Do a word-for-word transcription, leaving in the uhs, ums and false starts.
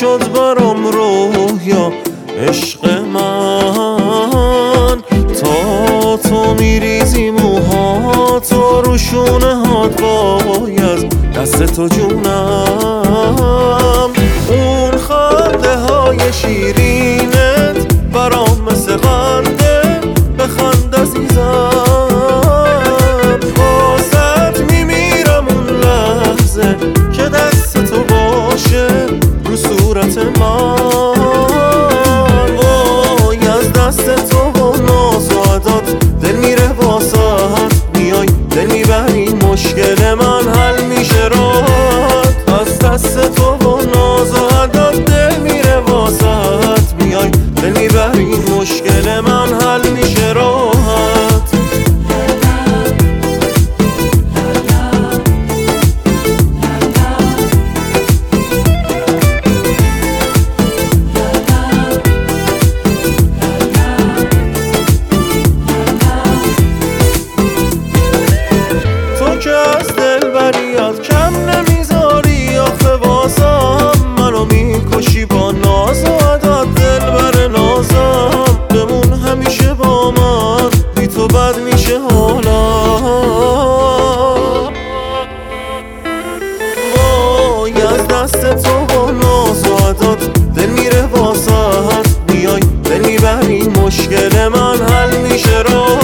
شد برام رویا عشق من، تا تو میریزی موهاتو رو شونه هات باید دست تو جونم. اون خنده های شیرینت برام مثل خنده، بخند عزیزم. واسط میمیرم اون لحظه که دست تو باشه رو صورت من. وای از دست تو و ناز و عدات دل میره واسط میای، دل میبری مشکل من حل میشه راحت. از دست تو و ناز و عدات دل میره واسط میای، دل میبری مشکل من حل میشه راحت. کم نمیذاری آخه واسم، منو میکشی با ناز و عدد دل بر نازم. بمون همیشه با من، بی تو بد میشه حالم. وای از دست تو با ناز و عدد دل میره واسط میای، دل میبری مشکل من حل میشه را.